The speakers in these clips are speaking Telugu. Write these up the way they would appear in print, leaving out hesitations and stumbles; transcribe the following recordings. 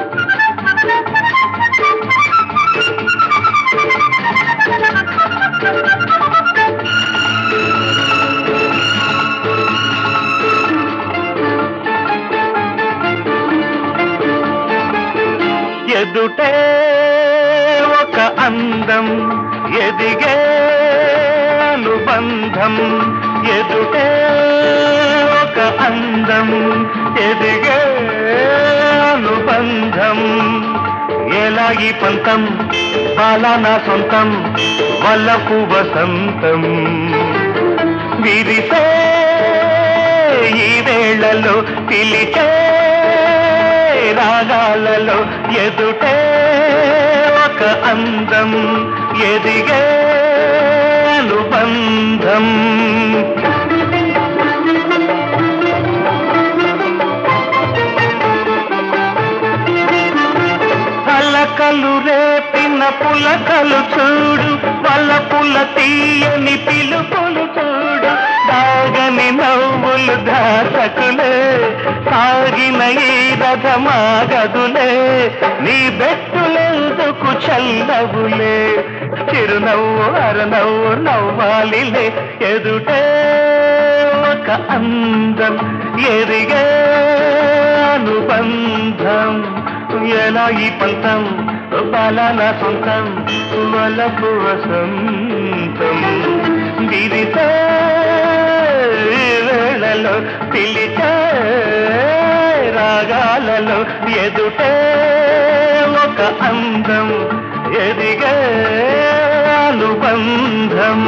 ఎదుటే ఒక అందం ఎదిగే అనుబంధం ఎదుటే ఒక అందం ఎదిగే అనుబంధం ఎలా ఈ పంతం బాలానా సొంతం వల్లపు వసంతం విరిసే ఈ వేళలో పిలిచే రాగాలలో ఎదుటే ఒక అందం ఎదిగే అనుబంధం అలకలు రేపిన పులకలు చూడు వల్లపుల తీయని పిలుపులు చూడు దాగని నవ్వులు దాసకులే సాగిన ఈ రథమాగదులే నీ బెట్టులెందుకు చల్లవులే చిరునవ్వు అరనవ్వు నవ్వాలిలే ఎదుటే ఒక అందం ఎదిగే అనుబంధం ఎలా ఈ పంతం బాలానా సొంతం వలపు వసంతం విరిసే వేళలో పిలిచే రాగాలలో ఎదుటే ఒక అందం ఎదిగే అనుబంధం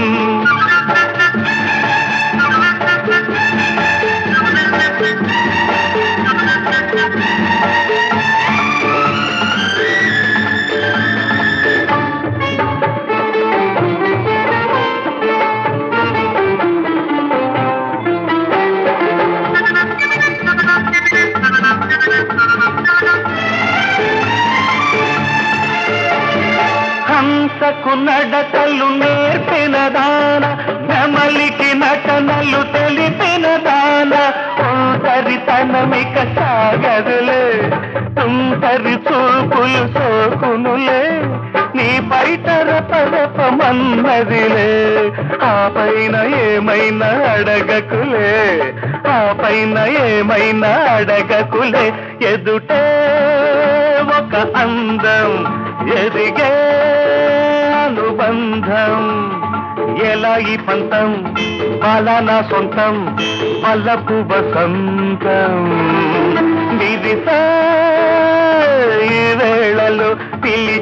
హంసకు నడకలు నేర్పిన దాన నెమలికి నటనలు తెలిపిన దాన ఒంటరితనమిక సాగదులే తుంటరి చూపులు సోకునులే నీ బయట రపరపమన్నదిలే ఆ పైన ఏమైనా అడగకులే ఆ పైన ఏమైనా అడగకులే ఎదుటే ఒక అందం ఎదిగే అనుబంధం ఎలా ఈ పంతం బాలానా సొంతం వల్లపు వసంతం విరిసే ఈ వేళలో పిలి